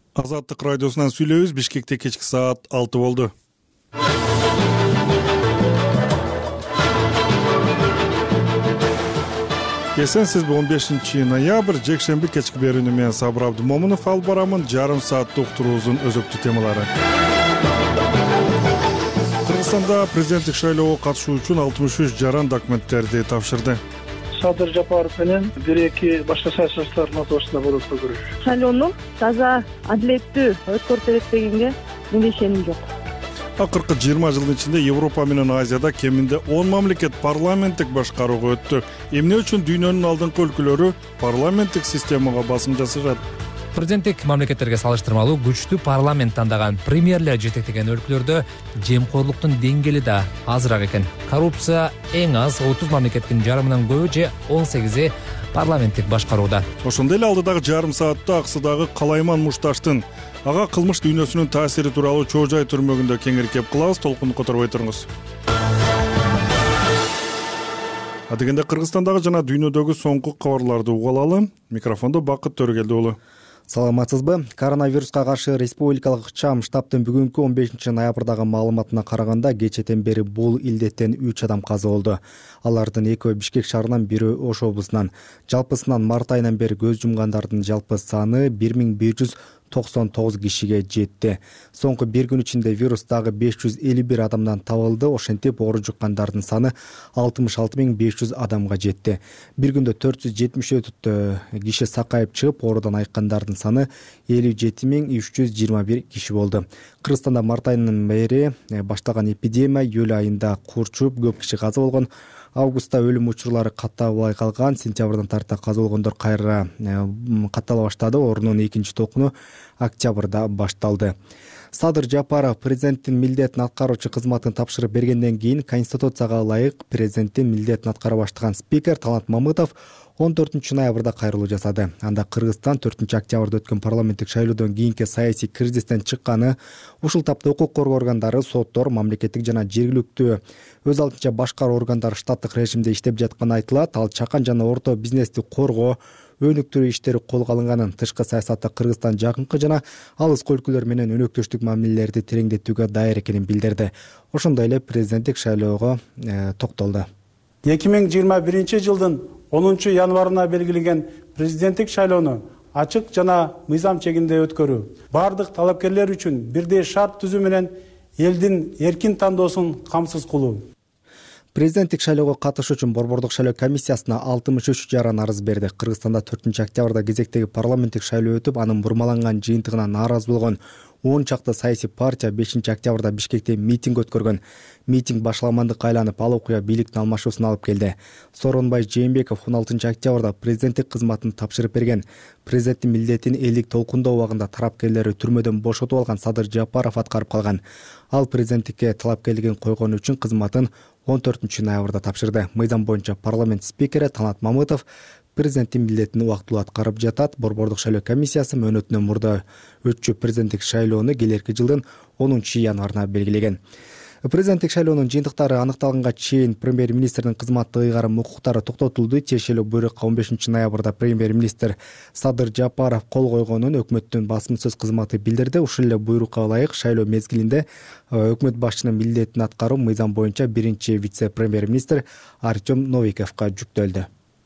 Азаттык радиосунан сүйлөйбүз. Бишкекте кечки саат 6 болду. Эсенсиз, 15 ноябрь жекшемби кечки берүүнү менен Сабыр Абдымомунов алып барамын. Жарым сааттык уктуруубуздун өзөктүү темалары. Кыргызстанда президенттик шайлоого катышуу үчүн 63 жаран документтерди тапшырды. Садыр Жапаров менен 1-2 башка саясатчылардын ортосунда болот деп көрүш. Шайлоону таза, адилеттүү өткөрүп берет дегенге менде ишеним жок. Акыркы 20 жылдын ичинде Европа менен Азияда кеминде 10 мамлекет парламенттик башкарууга өттү. Эмне үчүн дүйнөнүн алдыңкы өлкөлөрү парламенттик системага басым жасашат? Президенттик мамлекеттерге салыштырмалуу күчтүү парламент тандаган премьерлер жетектеген өлкөлөрдө жемкорлуктун деңгээли да азыраак экен. Коррупция эң аз 30 мамлекеттин жарымынан көбү же 18 парламенттик башкарууда. Ошондой эле алдыдагы жарым саатта Аксыдагы Калайман Мушташтын ага кылмыш дүйнөсүнүн таасири тууралуу Чоо Жай түрмөгүндө кеңири кеп кылабыз. Толкунду которбой туруңуз. Адегенде Кыргызстандагы жана дүйнөдөгү соңку кабарларды угуп алалы. Микрофондо Бакыт Төрөгелди уулу. Саламатсызбы? Коронавируска каршы республикалык ыкчам штабтын бүгүнкү 15 ноябрдагы маалыматына караганда кечэтен бери бул илдеттен 3 адам каза болду. Алардын экөө Бишкек шаарынан, бири Ош облусунан. Жалпысынан март айынан бери көз жумгандардын жалпы саны 1199 кишиге жетти. Соңку бир күн ичинде вирус дагы 551 адамдан табылды. Ошентип оору жуккандардын саны 66500 адамга жетти. Бир күндө 474 киши сакайып чыгып, оорудан айыккандардын саны 57321 киши болду. Кыргызстанда март айынан бери башталган эпидемия июль айында курчуп, көп киши каза болгон. Августта өлүм учурлары каттабай калган. Сентябрдан тарта каза болгондор кайра каттала баштады. Оорунун экинчи токуну октябрда башталды. Садыр Жапаров президенттин милдетин аткаруучу кызматын тапшырып бергенден кийин Конституцияга ылайык президенттин милдетин аткара баштаган спикер Талант Мамытов 14 ноябрда кайрылуу жасады. Анда Кыргызстан 4 октябрда өткөн парламенттик шайлоодон кийинки саясий кризистен чыкканы, ушул тапта укук коргоо органдары, соттор, мамлекеттик жана жергиликтүү өз алдынча башкаруу органдары штаттык режимде иштеп жатканы айтылат. Ал чакан жана орто бизнести коргоо, өнүктүрүү иштери колго алынганын, тышкы саясатта Кыргызстан жакынкы жана алыскы өлкөлөр менен өнөктөштүк мамилелерди тереңдетүүгө даяр экенин билдирди. Ошондой эле президенттик шайлоого токтолду. 2021 жылдын 10 январына белгиленген президенттик шайлоону ачык жана мыйзам чегинде өткөрүү, бардык талапкерлер үчүн бирдей шарт түзүү менен элдин эркин тандоосун камсыз кылуу. Президенттик шайлоого катышуу үчүн Борбордук шайлоо комиссиясына 63 жаран арыз берди. Кыргызстанда 4 октябрда кезектеги парламенттик шайлоо өтүп, анын бурмаланган жыйынтыгына нааразы болгон 10 чакты саясий партия 5 октябрда Бишкекте митинг өткөргөн. Митинг башаламандыкка айланып, ал окуя бийликтин алмашуусуна алып келди. Сооронбай Жээнбеков 16 октябрда президенттик кызматын тапшырып берген. Президенттин милдетин элдик толкундоо убагында тарапкерлери түрмөдөн бошотуп алган Садыр Жапаров аткарып калган. Ал президенттикке талапкерлигин койгон үчүн кызматын 14 ноябрда тапшырды. Мыйзам боюнча парламент спикери Талант Мамытов президенттин милдетин убактылуу аткарып жатат. Борбордук шайлоо комиссиясы мөөнөтүнөн мурда өтчү президенттик шайлоону келерки жылдын 10 январына белгилеген. Президенттик шайлоонун жыйынтыктары аныкталганга чейин премьер-министрдин кызматтык ыйгарым укуктары токтотулду. Тиешелүү буйрукка 15 ноябрда премьер-министр Садыр Жапаров кол койгонун өкмөттүн басымсыз кызматы билдирди. Ушул эле буйрукка ылайык шайлоо мезгилинде өкмөт башчынын милдетин аткаруу мыйзам боюнча биринчи вице-премьер-министр Артем Новиковго жүктөлдү.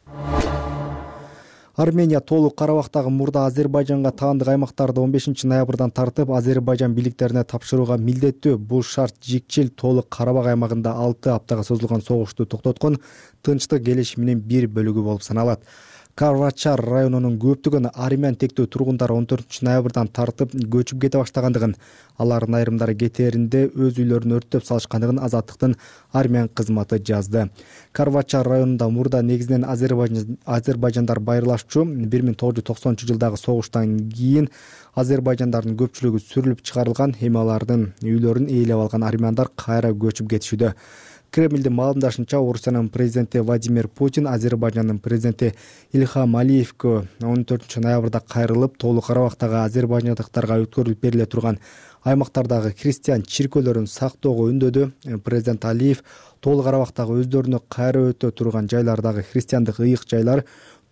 Армения толук Карабактагы мурда Азербайжанга таандык аймактарды 15 ноябрдан тартып, Азербайжан бийликтерине тапшырууга милдеттүү. Бул шарт жикчил толук Карабак аймагында 6 аптага созулган согушту токтоткон тынчтык келишиминин бир бөлүгү болуп саналат. Карвачар районунун көптөгөн армян тектүү тургундары 14 ноябрдан тартып көчүп кете баштагандыгын, алардын айрымдары кетээринде өз үйлөрүн өрттөп салышкандыгын Азаттыктын армян кызматы жазды. Карвачар районунда мурда негизинен азербайжандар байырлашчу. 1990-жылдагы согуштан кийин азербайжандардын көпчүлүгү сүрүлүп чыгарылган. Эми алардын үйлөрүн ээлеп алган армяндар кайра көчүп кетишүүдө. Кремлдин маалымдашынча, Орусиянын президенти Владимир Путин Азербайжандын президенти Ильхам Алиевге 14 ноябрда кайрылып, толук Карабактагы азербайжандыктарга өткөрүлүп бериле турган аймактардагы христиан чиркөөлөрүн сактоого үндөдү. Президент Алиев толук Карабактагы өздөрүнө кайра өтө турган жайлардагы христиандык ыйык жайлар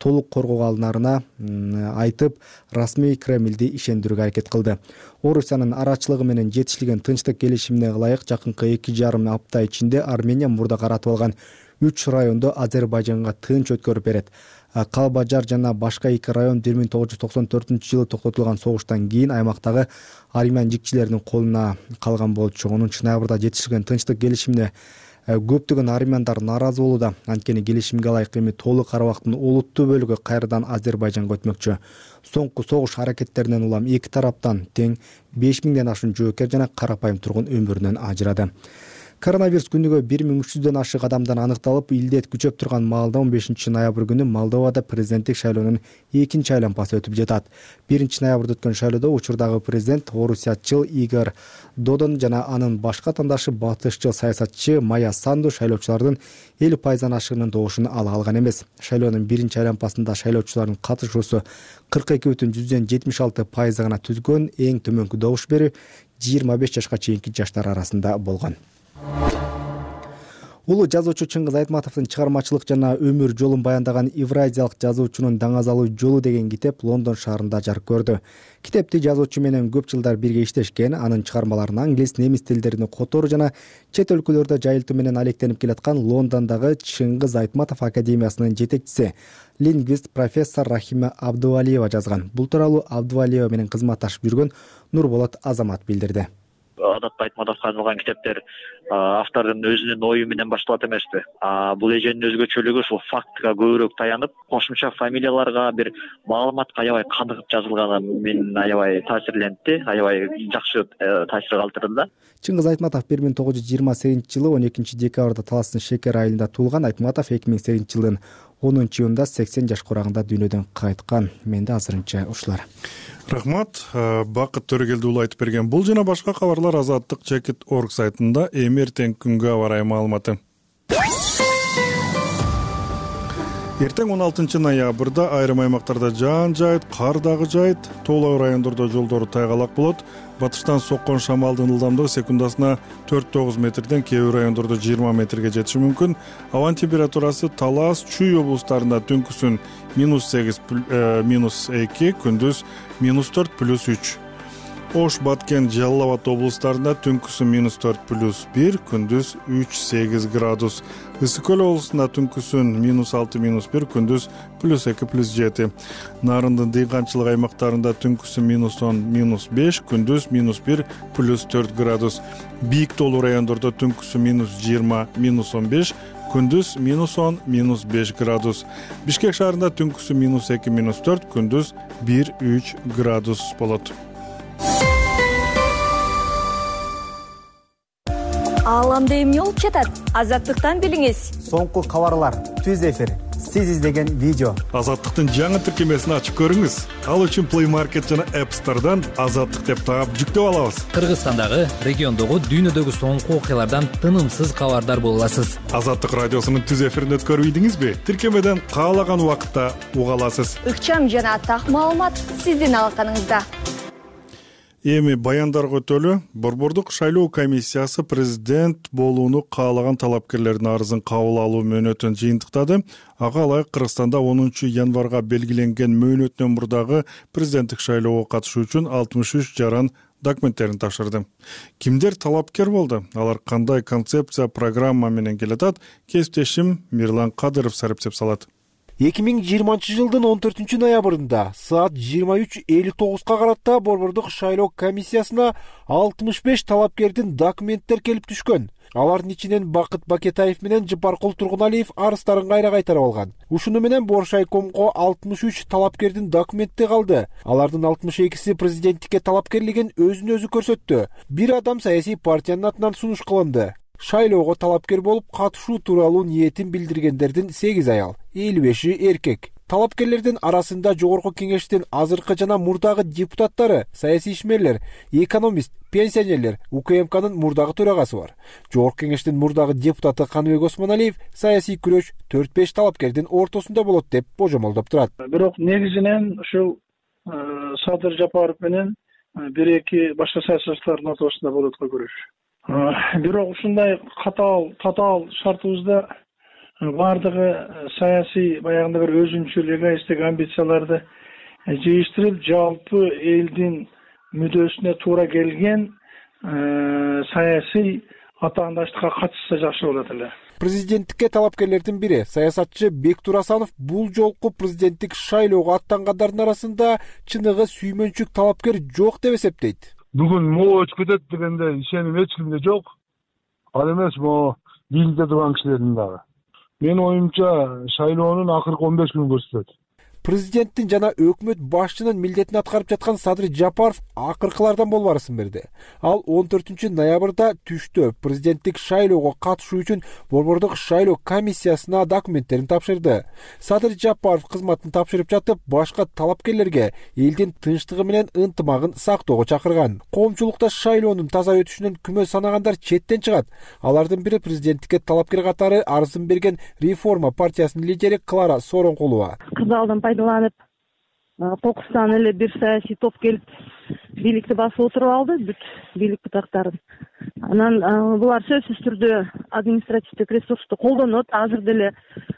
толук коргоого алынарына айтып, расмий Кремлди ишендирүүгө аракет кылды. Орусиянын арачылыгы менен жетишилген тынчтык келишимине ылайык жакынкы 2,5 апта ичинде Армения мурда каратып алган 3 районду Азербайжанга тынч өткөрүп берет. Калбажар жана башка 2 район 1994-жылы токтотулган согуштан кийин аймактагы армян жикчилеринин колуна калган болчу. 10 ноябрда жетишилген тынчтык келишимине көптөгөн армяндар нааразы болууда. Анткени келишимге ылайык эми толук Карабактын олуттуу бөлүгү кайрадан Азербайжанга өтмөкчү. Соңку согуш аракеттеринен улам эки тараптан тең 5000ден ашуун жоокер жана карапайым тургун өмүрүнөн ажырады. Коронавирус күнүгө 1300дөн ашык адамдан аныкталып, илдет күчөп турган маалда 15 ноябрь күнү Молдовада президенттик шайлоонун экинчи айланпасы өтүп жатат. 1 ноябрда өткөн шайлоодо учурдагы президент орусиячыл Игорь Додон жана анын башка таңдашы батышчыл саясатчы Майя Санду шайлоочулардын 50% ашыгынын добушун ала алган эмес. Шайлоонун биринчи айланпасында шайлоочулардын катышуусу 42,76% гана түзгөн. Эң төмөнкү добуш берүү 25 жашка чейинки жаштар арасында болгон. Улуу жазуучу Чыңгыз Айтматовдун чыгармачылык жана өмүр жолун баяндаган Евразиялык жазуучунун даңазалуу жолу деген китеп Лондон шаарында жарык көрдү. Китепти жазуучу менен көп жылдар бирге иштешкен, анын чыгармаларын англис, немис тилдерине которуу жана чет өлкөлөрдө жайылтуу менен алектенип келаткан Лондондогу Чыңгыз Айтматов академиясынын жетекчиси, лингвист профессор Рахима Абдувалиева жазган. Бул тууралуу Абдувалиева менен кызматташып жүргөн Нурболот Азамат билдирди. Адатта Айтматовго арналган китептер автордун өзүнүн ою менен башталат эмеспи. Бул эженин өзгөчөлүгү ушул фактка көбүрөөк таянып, кошумча фамилияларга, бир маалыматка аябай каныгып жазылганы мени аябай таасирлентти, аябай жакшы таасир калтырды. Чыңгыз Айтматов 1928-жылы 12 декабрда Таластын Шекер айылында туулган. Айтматов 2008-жылдын 10-июнда 80 жаш курагында дүйнөдөн кайткан. Менде азырынча ушулар. Рахмат, Бакыт Төрөгелди уулу айтып берген. Бул жана башка кабарлар Азаттык.org сайтында эртең күнгө барай маалыматы. Эртең 16 ноябрда айрым аймактарда жаан жайыт, кар дагы жайыт, тоолуу райондордо жолдору тайгалак болот. Батыштан соккон шамалдын ылдамдыгы секундасына 4-9 метрден, кээ бир райондордо 20 метрге жетиши мүмкүн. Аба температурасы Талас, Чүй облустарында түнкүсүн -8, -2, күндүз -4, +3. Ош, Баткен, Жалал Абад облустарында түнкүсүн -4, +1, күндүз 3-8 градус. Ысык Көл облусунда түнкүсүн -6, -1, күндүз +2, +7. Нарындын дыйканчылык аймактарында түнкүсүн -10, -5, күндүз -1, +4 градус. Бийик тоолуу райондордо түнкүсүн -20, -15, күндүз -10, -5 градус. Бишкек шаарында түнкүсүн -2, -4, күндүз 1-3 градус болот. Ааламда эмне болуп жатат? Азаттыктан билиңиз. Соңку кабарлар, түз эфир, сиз издеген видео. Азаттыктын жаңы тиркемесин ачып көрүңүз. Ал үчүн Play Market жана App Store'дан Азаттык деп таап жүктөп алабыз. Кыргызстандагы, региондогу, дүйнөдөгү соңку окуялардан тынымсыз кабардар боло аласыз. Азаттык радиосунун түз эфирин өткөрүп ийдиңизби? Тиркемеден каалаган убакытта уга аласыз. Ыкчам жана так маалымат сиздин алаканыңызда. Эми баяндарга өтөлү. Борбордук шайлоо комиссиясы президент болууну каалаган талапкерлердин арызын кабыл алуу мөөнөтүн жыйынтыктады. Ага ылайык Кыргызстанда 10 январга белгиленген мөөнөттөн мурдагы президенттик шайлоого катышуу үчүн 63 жаран документтерин тапшырды. Кимдер талапкер болду? Алар кандай концепция, программа менен келатат? Кесиптешим Мирлан Кадыров сараптап салат. 2020 жылдын 14 ноябрында саат 23:59 каратта Борбордук шайлоо комиссиясына 65 талапкердин документтер келип түшкөн. Алардын ичинен Бакыт Бакетаев менен Жапаркул Тургуналиев арыздарын кайра кайтарып алган. Ушуну менен Боршайкомго 63 талапкердин документи калды. Алардын 62си президенттикке талапкерлигин өзүн-өзү көрсөттү. Бир адам саясий партиянын атынан сунуш кылынды. Шайлоого талапкер болуп катышуу тууралуу ниетин билдиргендердин 8 аял, 55-и эркек. Талапкерлердин арасында Жогорку кеңештин азыркы жана мурдагы депутаттары, саясий ишмерлер, экономист, пенсионерлер, УКМКнын мурдагы төрагасы бар. Жогорку кеңештин мурдагы депутаты Каныбек Осмоналиев саясий күрөш 4-5 талапкердин ортосунда болот деп божомолдоп турат. Бирок негизинен ушул Садыр Жапаров менен бир-эки башка саясатчылардын ортосунда болот го күрөш. Бирок ушундай татаал шартыбызда баардыгы саясий баягындай бир өзүнчүл эгоисттик амбицияларды жыйыштырып, жалпы элдин мүддөсүнө туура келген саясий атаандаштыкка катышса жакшы болот эле. Президенттикке талапкерлердин бири саясатчы Бектур Асанов бул жолку президенттик шайлоого аттангандардын арасында чыныгы сүймөнчүк талапкер жок деп эсептейт. Бүгүн могу өтүп кетет дегенде ишеним эч кимде жок. Ал эмес могу бийликте турган кишилердин дагы. Менин оюмча шайлоонун акыркы 15 күнү көрсөтөт. Президенттин жана өкмөт башчынын милдетин аткарып жаткан Садыр Жапаров акыркылардан болбарысын берди. Ал 14 ноябрда түштө президенттик шайлоого катышуу үчүн Борбордук шайлоо комиссиясына документтерин тапшырды. Садыр Жапаров кызматын тапшырып жатып, башка талапкерлерге элдин тынчтыгы менен ынтымагын сактоого чакырган. Коомчулукта шайлоонун таза өтүшүнөн күмө санагандар четтен чыгат. Алардын бири президенттикке талапкер катары арызын берген Реформа партиясынын лидери Клара Соронкулова. Пайдаланып, Кокустан эле бир саясий топ келип бийликти басып отуруп алды, бүт бийлик бутактарын. Анан булар сөзсүз түрдө административдик ресурсту колдонот, азыр деле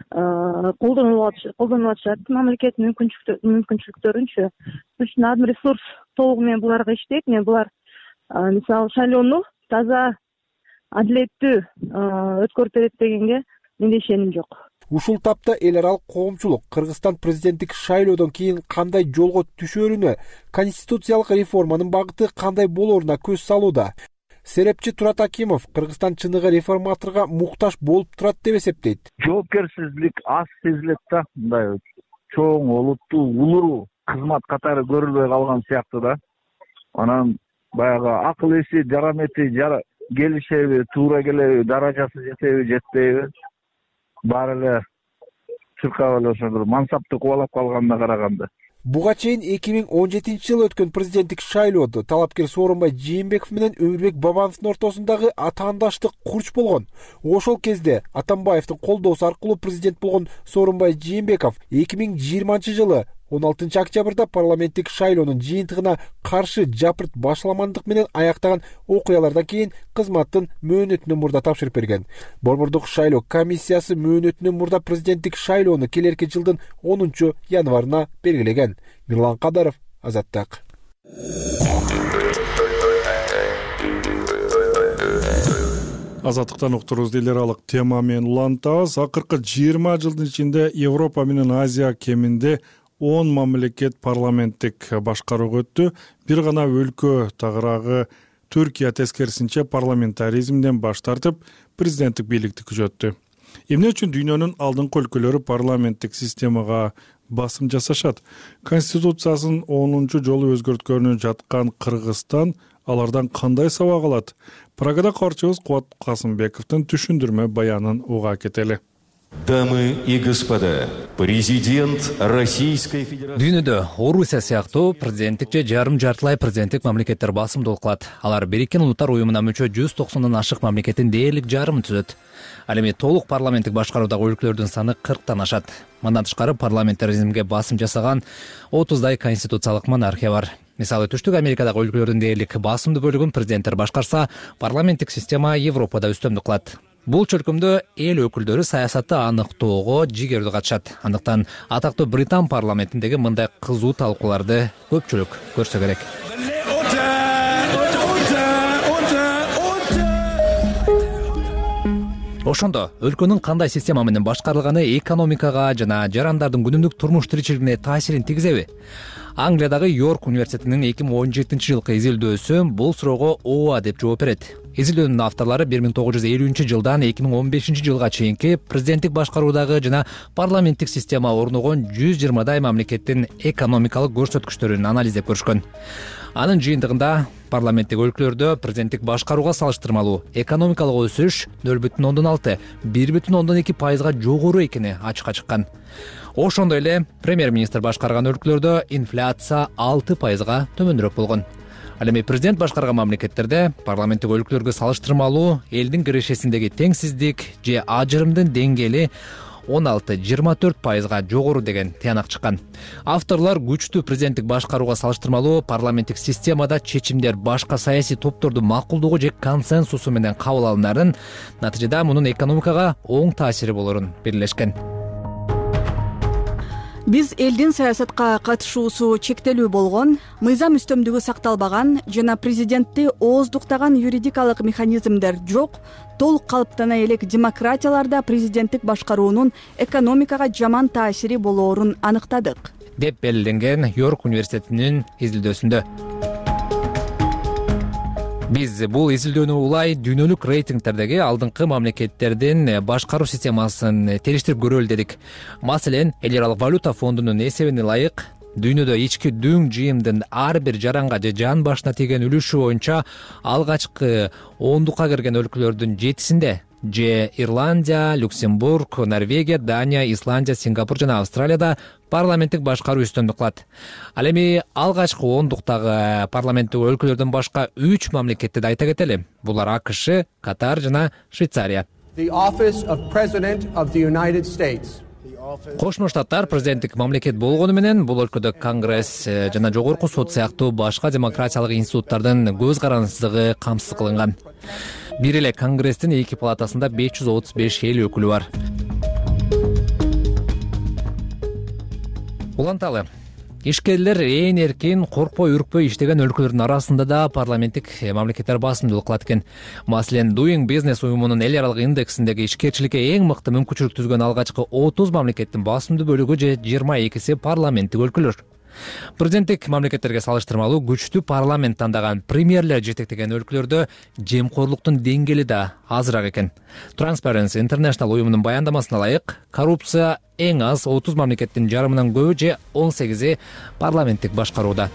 колдонуп атышат мамлекеттин мүмкүнчүлүктөрүнчө. Үчүн админ ресурс толугу менен буларга иштейт. Мен булар мисалы шайлоону таза, адилеттүү өткөрүп берет дегенге менде ишеним жок. Ушул тапта эл аралык коомчулук Кыргызстан президенттик шайлоодон кийин кандай жолго түшөрүнө, конституциялык реформанын багыты кандай болоруна көз салууда. Серепчи Турат Акимов Кыргызстан чыныгы реформаторго муктаж болуп турат деп эсептейт. Жоопкерсиздик аз сезилет да, мындай чоң, олуттуу, улуу кызмат катары көрүлбөй калган сыяктуу да. Анан баягы акыл эси, жарамети келишеби, туура келеби, даражасы жетеби, жетпейби? Баары эле чуркап эле ошо бир мансапты кубалап калганына караганда. Буга чейин 2017-жылы өткөн президенттик шайлоодо талапкер Сооронбай Жээнбеков менен Өмүрбек Бабановдун ортосундагы атаандаштык курч болгон. Ошол кезде Атамбаевдин колдоосу аркылуу президент болгон Сооронбай Жээнбеков 2020-жылы 16 октябрда парламенттик шайлоонун жыйынтыгына каршы жапырт башламандык менен аяктаган окуялардан кийин кызматтын мөөнөтүнөн мурда тапшырып берген. Борбордук шайлоо комиссиясы мөөнөтүнөн мурда президенттик шайлоону келерки жылдын 10 январына белгилеген. Мирлан Кадаров, Азаттык. Азаттыктан уктурубуз эл аралык тема менен улантабыз. Акыркы 20 жылдын ичинде Европа менен Азия кеминде 10 мамлекет парламенттик башкарууга өттү. Бир гана өлкө тагыраагы Түркия тескерисинче парламентаризмден баш тартып, президенттик бийликти күчөттү. Эмне үчүн дүйнөнүн алдыңкы өлкөлөрү парламенттик системага басым жасашат? Конституциясын 10 жолу өзгөрткөнү жаткан Кыргызстан алардан кандай сабак алат? Прагада кабарчыбыз Кубат Касымбековдун түшүндүрмө баянын уга кетели. Дамы и господа, президент Российской Федерации. Дүйнөдө Орусия сыяктуу президенттик же жарым-жартылай президенттик мамлекеттер басымдуу кылат. Алар Бириккен Улуттар уюмуна мүчө 190 ашык мамлекеттин дээрлик жарымын түзөт. Ал эми толук парламенттик башкаруудагы өлкөлөрдүн саны 40тан ашат. Мындан тышкары парламентаризмге басым жасаган 30дай конституциялык монархия бар. Мисалы Түштүк Америкадагы өлкөлөрдүн дээрлик басымдуу бөлүгүн президенттер башкарса, парламенттик система Европада үстөмдүк кылат. Бул чөлкөмдө эл өкүлдөрү саясатты аныктоого жигердүү катышат. Андыктан атактуу Британ парламентиндеги мындай кызуу талкууларды көпчүлүк көрсө керек. Ошондо өлкөнүн кандай система менен башкарылганы экономикага жана жарандардын күнүмдүк турмуш тиричилигине таасирин тийгизеби? Англиядагы Йорк университетинин 2017-жылкы изилдөөсү бул суроого ооба деп жооп берет. Изилдөөнүн авторлору 1950-жылдан 2015-жылга чейинки президенттик башкаруудагы жана парламенттик система орногон 120дай мамлекеттин экономикалык көрсөткүчтөрүн анализдеп көрүшкөн. Анын жыйынтыгында парламенттик өлкөлөрдө президенттик башкарууга салыштырмалуу экономикалык өсүш 0,6, 1,2% жогору экени ачыкка чыккан. Ошондой эле премьер-министр башкарган өлкөлөрдө инфляция 6%га төмөнүрөөк болгон. Ал эми президент башкарган мамлекеттерде парламенттик өлкөлөргө салыштырмалуу элдин кирешесиндеги теңсиздик же ажырымдын деңгээли 16-24% жогору деген тыянак чыккан. Авторлор күчтүү президенттик башкарууга салыштырмалуу парламенттик системада чечимдер башка саясий топтордун макулдугу же консенсусу менен кабыл алынарын, натыйжада мунун экономикага оң таасири болорун белгилешкен. Биз элдин саясатка катышуусу чектелүү болгон, мыйзам үстөмдүгү сакталбаган жана президентти ооздуктаган юридикалык механизмдер жок, толук калыптана элек демократияларда президенттик башкаруунун экономикага жаман таасири болоорун аныктадык, деп белгиленген Йорк университетинин изилдөөсүндө. Биз бул изилдөөнү улай дүйнөлүк рейтингтердеги алдыңкы мамлекеттердин башкаруу системасын териштирип көрөлү дедик. Маселен, эл аралык валюта фондунун эсебине ылайык дүйнөдө ички дүң жыйымдын ар бир жаранга же жан башына тийген үлүшү боюнча алгачкы 10дукка кирген өлкөлөрдүн 7синде же Ирландия, Люксембург, Норвегия, Дания, Исландия, Сингапур жана Австралияда парламенттик башкаруу үстөмдүк кылат. Ал эми алгачкы 10дуктагы парламенттик өлкөлөрдөн башка 3 мамлекетти да айта кетели. Булар АКШ, Катар жана Швейцария. Кошмо Штаттар президенттик мамлекет болгону менен бул өлкөдө Конгресс жана жогорку сот сыяктуу башка демократиялык институттардын көз карандысыздыгы камсыз кылынган. Бир эле Конгресстин 2 палатасында 535 эл өкүлү бар. Уланталы. Ишкерлер ээн эркин, коркпой, үркпөй иштеген өлкөлөрдүн арасында да парламенттик мамлекеттер басымдуулук кылат экен. Маселен, Doing Business уюмунун эл аралык индексиндеги ишкерчиликке эң мыкты мүмкүнчүлүк түзгөн алгачкы 30 мамлекеттин басымдуу бөлүгү же 22си парламенттик өлкөлөр. Президенттик мамлекеттерге салыштырмалуу күчтүү парламент тандаган премьерлер жетектеген өлкөлөрдө жемкорлуктун деңгээли да азыраак экен. Transparency International уюмунун баяндамасына ылайык, коррупция эң аз 30 мамлекеттин жарымынан көбү же 18и парламенттик башкарууда.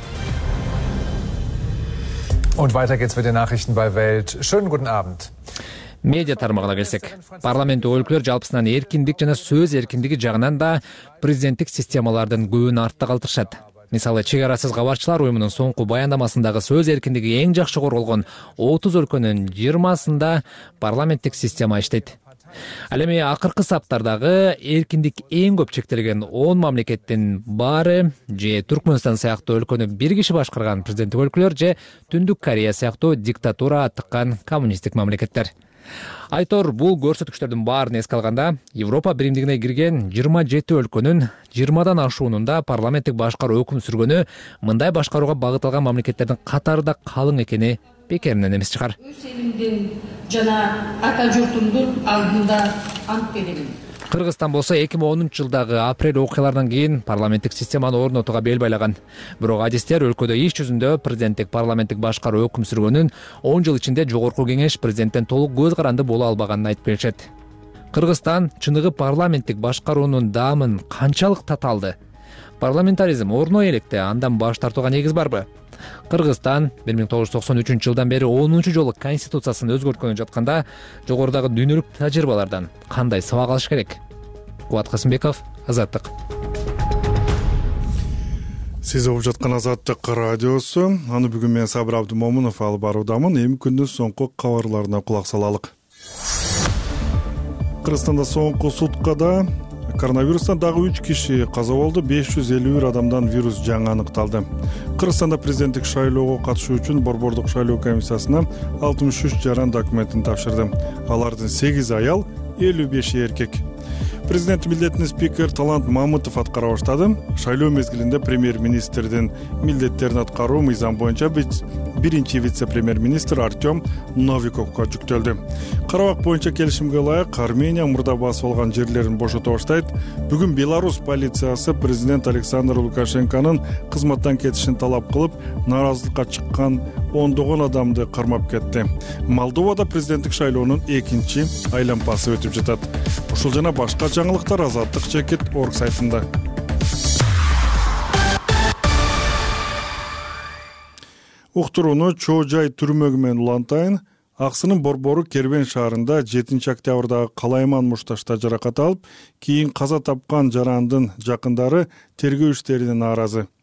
Und weiter geht's mit den Nachrichten bei Welt. Schönen guten Abend. Медиа тармагына келсек, парламенттик өлкөлөр жалпысынан эркиндик жана сөз эркиндиги жагынан да президенттик системалардын көбүн артта калтырышат. Мисалы, чек арасыз кабарчылар уюмунун соңку баяндамасындагы сөз эркиндиги эң жакшы корголгон 30 өлкөнүн 20сында парламенттик система иштейт. Ал эми акыркы саптардагы эркиндик эң көп чектелген 10 мамлекеттин баары же Түркмөнстан сыяктуу өлкөнү бир киши башкарган президенттик өлкөлөр же Түндүк Корея сыяктуу диктатура аттыккан коммунисттик мамлекеттер. Айтор, бул көрсөткүчтөрдүн баарын эске алганда, Европа биримдигине кирген 27 өлкөнүн 20дан ашуунун да парламенттик башкаруу өкүм сүргөнү мындай башкарууга багытталган мамлекеттердин катарында калың экени бекеринен эмес чыгар. Өз элимдин жана ата журтумдун алдында ант беремин. Кыргызстан болсо 2010-жылдагы апрель окуяларынан кийин парламенттик системаны орнотууга бел байлаган. Бирок адистер өлкөдө иш жүзүндө президенттик парламенттик башкаруу өкүм сүргөнүн 10 жыл ичинде жогорку кеңеш президенттен толук көз каранды боло албаганын айтып беришет. Кыргызстан чыныгы парламенттик башкаруунун даамын канчалык таталды? Парламентаризм орно электе, андан баш тартууга негиз барбы? Кыргызстан 1993-жылдан бери 10-чу жолу конституциясын өзгөрткөнү жатканда жогорудагы дүйнөлүк тажрыйбалардан кандай сабак алыш керек? Кубат Касымбеков, Азаттык. Сиз угуп жаткан Азаттык радиосу. Аны бүгүн мен Сабыр Абдымомунов алып баруудамын. Эми күндүн соңку кабарларына кулак салалык. Кыргызстанда соңку суткада коронавирустан дагы 3 киши каза болду, 551 адамдан вирус жаңы аныкталды. Кыргызстанда президенттик шайлоого катышуу үчүн Борбордук шайлоо комиссиясына 63 жаран документин тапшырды. Алардын 8 аял, 55 эркек. Президент милдетин спикер Талант Мамытов аткара баштады. Шайлоо мезгилинде премьер-министрдин милдеттерин аткаруу мыйзам боюнча биринчи вице-премьер-министр Артем Новиковго жүктөлдү. Карабак боюнча келишимге ылайык Армения мурда басып алган жерлерин бошото баштайт. Бүгүн Беларусь полициясы президент Александр Лукашенконун кызматтан кетишин талап кылып, нааразылыкка чыккан ондогон адамды кармап кетти. Молдовада президенттик шайлоонун 2-чи айланпасы өтүп жатат. Ушул жана башка жаңылыктар Азаттык.org сайтында. Уктурууну Чоо Жай түрмөгү менен улантайын. Аксынын борбору Кербен шаарында 7-октябрдагы Калайман мушташта жаракат алып, кийин каза тапкан жарандын жакындары тергөө иштерине нааразы.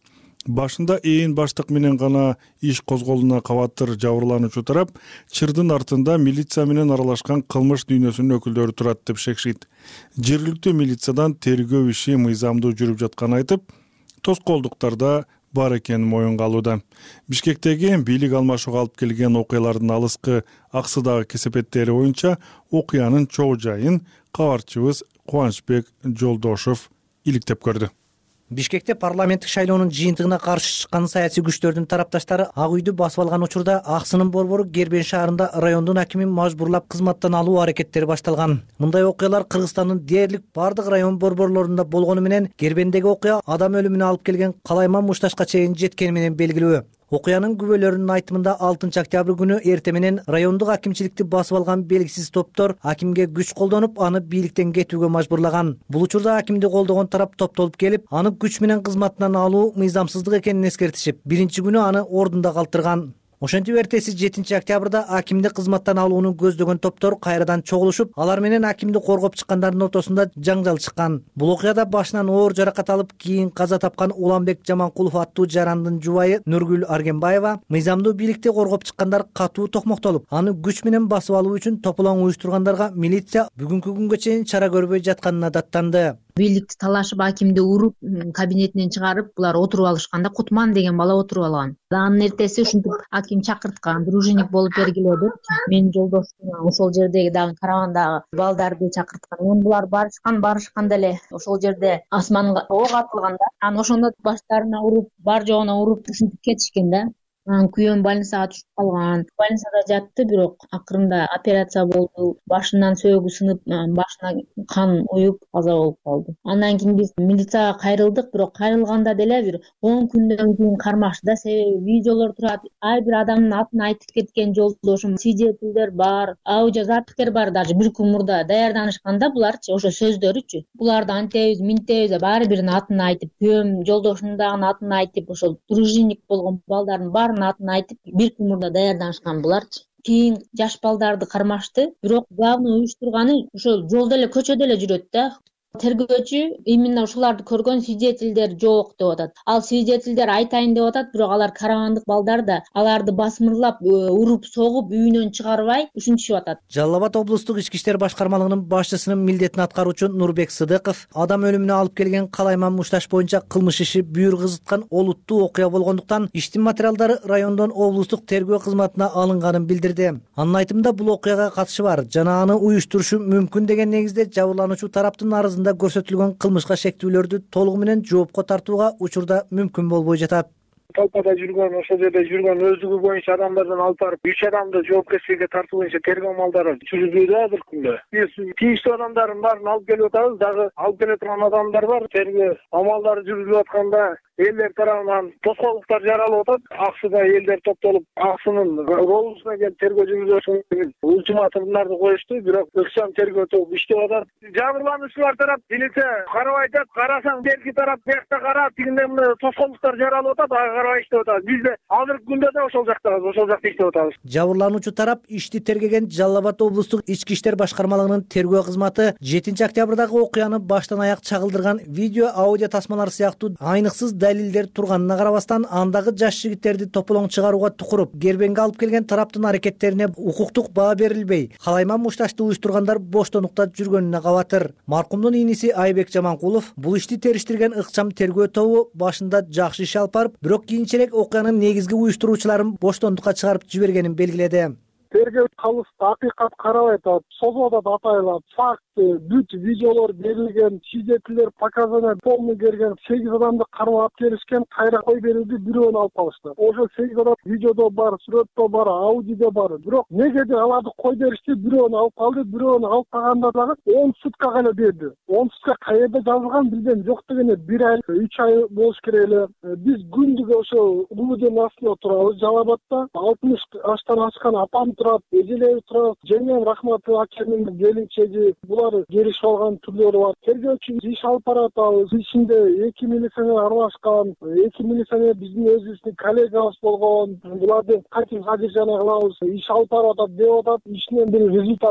Башында ээн баштык менен гана иш козголууна кабаттыр жабырлануучу тарап чырдын артында милиция менен аралашкан кылмыш дүйнөсүнүн өкүлдөрү турат деп шекшийт. Жергиликтүү милициядан тергөө иши мыйзамдуу жүрүп жатканын айтып, тоскоолдуктар да бар экенин моюнга алууда. Бишкектеги бийлик алмашууга алып келген окуялардын алыскы аксыдагы кесепеттери боюнча окуянын чогуу жайын кабарчыбыз Кубанычбек Жолдошов иликтеп көрдү. Бишкекте парламенттик шайлоонун жыйынтыгына каршы чыккан саясий күчтөрдүн тарапташтары Ак үйдү басып алган учурда Аксынын борбору Гербен шаарында райондун акимин мажбурлап кызматтан алуу аракеттери башталган. Мындай окуялар Кыргызстандын дээрлик бардык район борборлорунда болгону менен Гербендеги окуя адам өлүмүнө алып келген Калайман Мушташка чейин жеткени менен белгилүү. Окуянын күбөлөрүнүн айтымында 6 октябрь күнү эрте менен райондук акимчиликти басып алган белгисиз топтор акимге күч колдонуп, аны бийликтен кетүүгө мажбурлаган. Бул учурда акимди колдогон тарап топтолуп келип, аны күч менен кызматынан алуу мыйзамсыздык экенин эскертишип, биринчи күнү аны ордунда калтырган. Ошентип эртеси 7 октябрда акимди кызматтан алууну көздөгөн топтор кайрадан чогулушуп, алар менен акимди коргоп чыккандардын ортосунда жаңжал чыккан. Бул окуяда башынан оор жаракат алып, кийин каза тапкан Уланбек Жаманкулов аттуу жарандын жубайы Нургүл Аргенбаева мыйзамдуу бийликти коргоп чыккандар катуу токмоктолуп, аны күч менен басып алуу үчүн тополоң уюштургандарга милиция бүгүнкү күнгө чейин чара көрбөй жатканына даттанды. Бийликти талашып акимди уруп кабинетинен чыгарып, булар отуруп алышканда Кутман деген бала отуруп алган. Анын эртеси ушинтип аким чакырткан, дружинник болуп бергиле деп мен жолдошум ошол жердеги дагы карагандагы балдарды чакырткан. Мен булар барышкан деле ошол жерде асманга ок атылганда, анан ошондо баштарына уруп, бар жогуна уруп ушинтип кетишкен да. Күйөөм больницага түшүп калган. Больницада жатты, бирок акырында операция болду. Башынан сөөгү сынып, башына кан уюп каза болуп калды. Андан кийин биз милицияга кайрылдык, бирок кайрылганда деле бир 10 күндөн кийин кармашты. Себеби видеолор турат. Ай бир адамдын атын айтып кеткен жолдошум, свидетелдер бар, аудиозапистер бар. Даже бир күн мурда даярданышканда буларчы, ошо сөздөрүчү. Буларды антебиз, минтебиз, баары биринин атын айтып, күйөөм жолдошумдун дагы атын айтып, ошол дружинник болгон балдардын баарын атын айтып, бир күн мурда даярданышкан буларчы. Кийин жаш балдарды кармашты, бирок главный уюштурганы ошол жолдо эле, көчөдө эле жүрөт да. Тергөөчү именно ушуларды көргөн свидетелдер жок деп атат. Ал свидетелдер айтайын деп атат, бирок алар карагандык балдар да аларды басмырлап, уруп, согуп, үйүнөн чыгарбай ушинтишип атат. Жалал Абад облустук ички иштер башкармалыгынын башчысынын милдетин аткаруучу Нурбек Сыдыков адам өлүмүнө алып келген Калайман Мушташ боюнча кылмыш иши бүйүр кызыткан олуттуу окуя болгондуктан иштин материалдары райондон облустук тергөө кызматына алынганын билдирди. Анын айтымында бул окуяга катышы бар жана аны уюштурушу мүмкүн деген негизде жабырлануучу тараптын арызында көрсөтүлгөн кылмышка шектүүлөрдү толугу менен жоопко тартууга учурда мүмкүн болбой жатат. Толпада жүргөн, ошол жерде жүргөн өздүгү боюнча адамдардан алып барып 3 адамды жоопкерчиликке тартуу боюнча тергөө амалдары жүргүзүүдө азыр күндө. Биз тийиштүү адамдардын баарын алып келип атабыз, дагы алып келе турган адамдар бар. Тергөө амалдары жүргүзүлүп атканда элдер тарабынан тоскоолдуктар жаралып атат. Аксыда элдер топтолуп, Аксынын ролусуна келип тергөө жүргүзүшүн ультиматумдарды коюшту, бирок ыкчам тергөө тобу иштеп атат. Жабырлануучулар тарап милиция карабай атат, карасаң берки тарап биякта кара, тигинден тоскоолдуктар жаралып атат. Биз да азыркы күндө да ошол жакта иштеп атабыз. Жабырлануучу тарап ишти тергеген Жалал Абад облустук ички иштер башкармалыгынын тергөө кызматы 7 октябрдагы окуяны баштан аяк чагылдырган видео, аудио тасмалар сыяктуу айныксыз далилдер турганына карабастан андагы жаш жигиттерди тополоң чыгарууга тукуруп, Гербенге алып келген тараптын аракеттерине укуктук баа берилбей, Калайман Мушташты уюштургандар боштондукта жүргөнүнө кабатыр. Маркумдун иниси Айбек Жаманкулов бул ишти териштирген ыкчам тергөө тобу башында жакшы иш алып барып, бирок кийинчерээк окуянын негизги уюштуруучуларын боштондукка чыгарып жибергенин белгиледи. Тергөө калысты акыйкат карабай атат, созуп атат атайлап, факт, бүт видеолор берилген, свидетелдер показания полный берген, 8 адамды кармап алып келишкен, кайра кой берилди, бирөөнү алып калышты. Ошо 8 адам видеодо бар, сүрөттө бар, аудиодо бар. Бирок неге аларды кой беришти, бирөөнү алып калды, бирөөнү алып калганда дагы 10 сутка гана берди. 10 сутка каерде жазылган билбейм, жок дегене 1 ай, 3 ай болуш керек эле. Биз күндүгө ошо УВДнын астында турабыз, Жалал Абадта 60 аштан ашкан апам турат, эжелери турат, Жеңем Рахматы акемин келинчеги, булар келишип алган түрлөрү бар. Тергөөчү иш алып баратабыз. Ичинде 2 милиционер аралашкан, 2 милиционер биздин өзүбүздүн коллегабыз болгон. Буларды кантип задержание кылабыз, иш алып баратат деп атат, ишинен бир результат жок.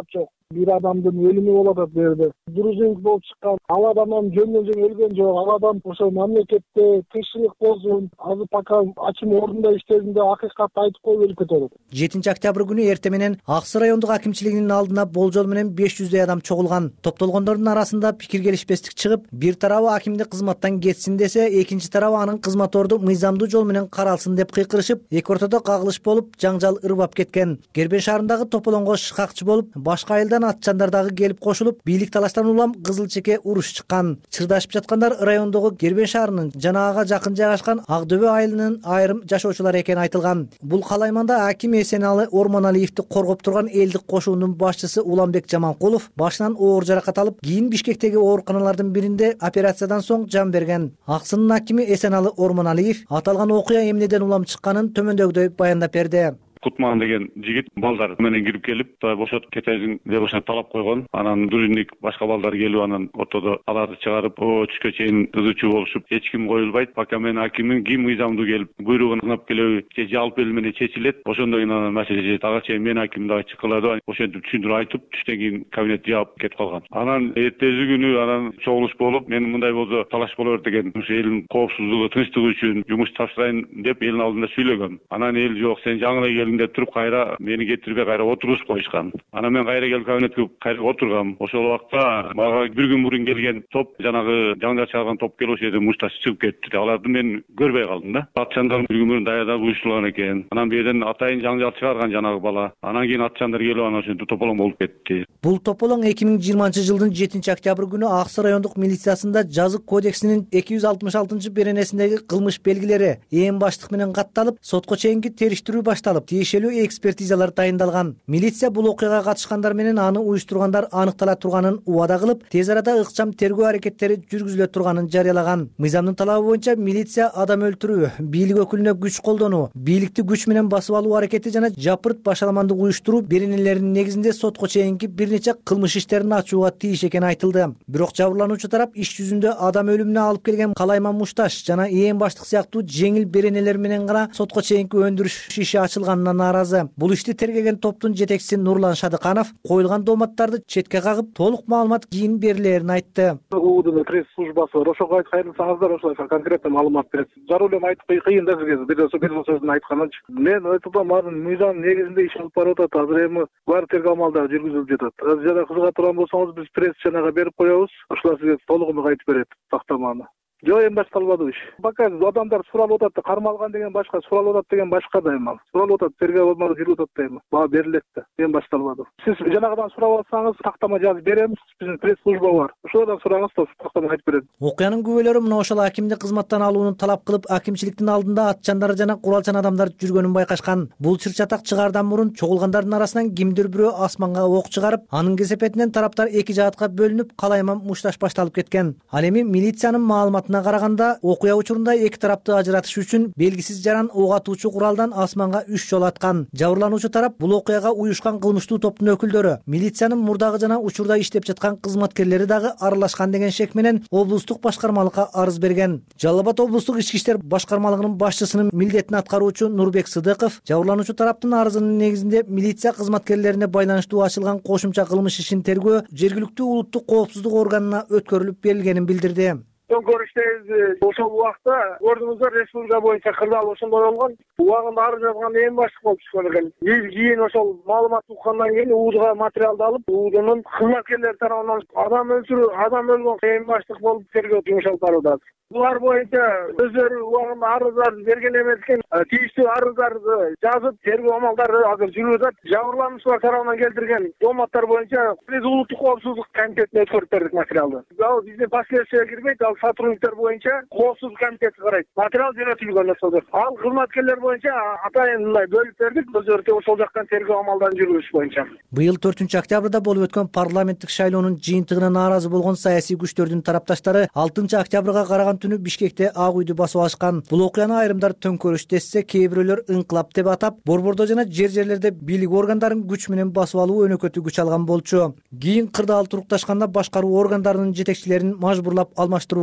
бир адамдын өлүмү болуп атат бул жерде. Дружинник болуп чыккан ал адам жөндөн жөн өлгөн жок. Ал адам ошо мамлекетте тынччылык болсун, азыр пока ачым ордунда иштесин деп акыйкатты айтып коюп өлүп кетип атат. 7 октябрь күнү эртең менен Ак Суу райондук акимчилигинин алдына болжол менен 500 адам чогулган. Топтолгондордун арасында пикир келишпестик чыгып, бир тарабы акимди кызматтан кетсин десе, экинчи тарабы анын кызматорду мыйзамдуу жол менен каралсын деп кыйкырышып, эки ортодо кагылыш болуп, жаңжал ырбап кеткен. Кербен шаарындагы тополоңго шыкакчы болуп, башка айылдан атчандар дагы келип кошулуп, бийлик талаштан улам кызыл чеке уруш чыккан. Чырдашып жаткандар райондогу Кербен шаарынын жана ага жакын жайгашкан Ак Дөбө айылынын айрым жашоочулары экени айтылган. Бул калайманда аким Эсеналы Ормоналиевди коргоп турган элдик кошуунун башчысы Уламбек Жаманкулов башынан оор жаракат алып, кийин Бишкектеги ооруканалардын биринде операциядан соң жан берген. Ак Суунун акими Эсеналы Ормоналиев аталган окуя эмнеден улам чыкканын төмөндөгүдөй баяндап берди. Кутман деген жигит балдар менен кирип келип, бошотуп кетесиң деп ошо талап койгон. Анан дружинник башка балдар келип, анан ортодо аларды чыгарып, түшкө чейин ызычуу болушуп, эч ким коюлбайт. Пока мен акимин ким мыйзамдуу келип, буйругун ыңап келеби, же жалпы эл менен чечилет. Ошондон кийин анан маселе жетет. Ага чейин мен аким дагы чыккылады. Ошентип түшүндүрүп айтып, түштөн кийин кабинет жаап кетип калган. Анан эртеси күнү анан чогулуш болуп, мен мындай болсо талаш боло берет экен. Ошо элдин коопсуздугу, тынчтыгы үчүн жумуш тапшырайын деп элдин алдында сүйлөгөм. Анан эл жок, сен жаңы келиң деп туруп кайра мени кетирбей кайра отургузуп коюшкан. Анан мен кайра келип кабинетке кайра отургам. Ошол убакта мага бир күн мурун келген топ, жанагы жаңжал чыгарган топ келип ошол жерде мушташ чыгып кетти. Аларды мен көрбөй калдым да. Атчандар бир күн мурун даярдап уюштурган экен. Анан бу жерден атайын жаңжал чыгарган жанагы бала. Анан кийин атчандар келип анан ошентип тополоң болуп кетти. Бул тополоң 2020-жылдын 7 октябрь күнү Ак Суу райондук милициясында жазык кодексинин 266-беренесиндеги кылмыш белгилери ээн баштык менен катталып, сотко чейинки териштирүү башталып, тиешелүү экспертизалар дайындалган. Милиция бул окуяга катышкандар менен аны уюштургандар аныктала турганын убада кылып, тез арада ыкчам тергөө аракеттери жүргүзүлө турганын жарыялаган. Мыйзамдын талабы боюнча милиция адам өлтүрүү, бийлик өкүлүнө күч колдонуу, бийликти күч менен басып алуу аракети жана жапырт башаламандык уюштуруу беренелеринин негизинде сотко чейинки бир нече кылмыш иштерин ачууга тийиш экени айтылды. Бирок жабырлануучу тарап иш жүзүндө адам өлүмүнө алып келген Калайман Мушташ жана ээн баштык сыяктуу жеңил беренелер менен гана сотко чейинки өндүрүш иши ачылганына нааразы. Бул ишти тергеген топтун жетекчиси Нурлан Шадыканов коюлган дооматтарды четке кагып, толук маалымат кийин берилерин айтты. УУДун пресс службасы бар. Ошого кайрылсаңыздар, ошолайса конкретно маалымат берет. Зарыл эле айтып кыйын да сизге. Бир сөзүн айтканынчы. Мен айтып анын мыйзам негизинде иш алып барып атат. Азыр эми бар тергөө амалдары жүргүзүлүп жатат. Азыр жана кызыга турган болсоңуз, биз пресс чанага берип коебуз. Ошолар сизге толугун айтып берет тактаманы. Жок, эми башталбады иш. Пока адамдар суралып атат, кармалган деген башка, суралып атат деген башка да эми. Суралып атат, тергөө амалы жүрүп атат да эми. Баа берилет да. Эми башталбады. Сиз жанагыдан сурап алсаңыз, тактама жазып беребиз. Биздин пресс служба бар. Ошолордон сураңыз, тактама айтып берет. Окуянын күбөлөрү мына ошол акимди кызматтан алууну талап кылып, акимчиликтин алдында атчандар жана куралчан адамдар жүргөнүн байкашкан. Бул чыр-чатак чыгаардан мурун чогулгандардын арасынан кимдир бирөө асманга ок чыгарып, анын кесепетинен тараптар эки жаатка бөлүнүп, Калайман Мушташ башталып кеткен. Ал эми милициянын маалыматына караганда, окуя учурунда эки тарапты ажыратыш үчүн белгисиз жаран ок атуучу куралдан асманга 3 жолу аткан. Жабырлануучу тарап бул окуяга уюшкан кылмыштуу топтун өкүлдөрү, милициянын мурдагы жана учурда иштеп жаткан кызматкерлери дагы аралашкан деген шек менен облустук башкармалыкка арыз берген. Жалал Абад облустук ички иштер башкармалыгынын башчысынын милдетин аткаруучу Нурбек Сыдыков жабырлануучу тараптын арызынын негизинде милиция кызматкерлерине байланыштуу ачылган кошумча кылмыш ишин тергөө жергиликтүү улуттук коопсуздук органына өткөрүлүп берилгенин билдирди. Көрүштөбүз ошол убакта көрдүңүздөр, республика боюнча кырдаал ошондой болгон. Убагында арыз жазган эң баштык болуп түшкөн экен. Кийин ошол маалымат уккандан кийин УУДга материалды алып, УУДнун кызматкерлери тарабынан адам өлтүрүү, адам өлгөн эң баштык болуп тергөө жумуш алып барылды. Булар боюнча өздөрү убагында арыздарды берген эмес экен. Тийиштүү арыздарды жазып, тергөө амалдары азыр жүрүп атат. Жабырлануучулар тарабынан келтирген дооматтар боюнча биз улуттук коопсуздук комитетине өткөрүп бердик материалды. Ал биздин последствия кирбейт, ал сотрудниктер боюнча коопсуздук комитети карайт. Материал жөнөтүлгөн ошол. Ал кызматкерлер боюнча атайын мындай бөлүп бердик, өздөрү ошол жактан тергөө амалдарын жүргүзүш боюнча. Быйыл 4 октябрда болуп өткөн парламенттик шайлоонун жыйынтыгына нааразы болгон саясий күчтөрдүн тарапташтары 6 октябрга караган түнү Бишкекте Ак үйдү басып алышкан. Бул окуяны айрымдар төңкөрүш десе, кээ бирөөлөр ыңкылап деп атап, борбордо жана жер-жерлерде бийлик органдарын күч менен басып алуу өнөкөтү күч алган болчу. Кийин кырдаал турукташканда башкаруу органдарынын жетекчилерин мажбурлап алмаштырууга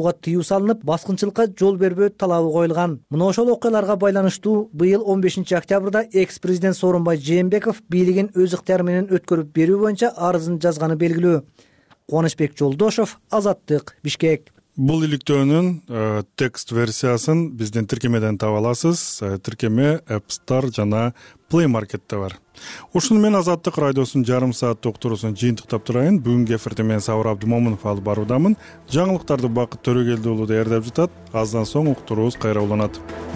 алууга тыюу салынып, баскынчылыкка жол бербөө талабы коюлган. Мына ошол окуяларга байланыштуу быйыл 15 октябрда экс-президент Сооронбай Жээнбеков бийлигин өз ыктыяры менен өткөрүп берүү боюнча арызын жазганы белгилүү. Кубанычбек Жолдошов, Азаттык, Бишкек. Бул иликтөөнүн текст версиясын биздин тиркемеден таба аласыз. Тиркеме App Store жана Play Market'те бар. Ушуну менен Азаттык радиосунун жарым сааттык уктуруусун жыйынтыктап турайын. Бүгүнкү эфирде мен Сабыр Абдымомунов алып баруудамын. Жаңылыктарды Бакыт Төрөгелди уулу даярдап жатат. Аздан соң уктуруубуз кайра уланат.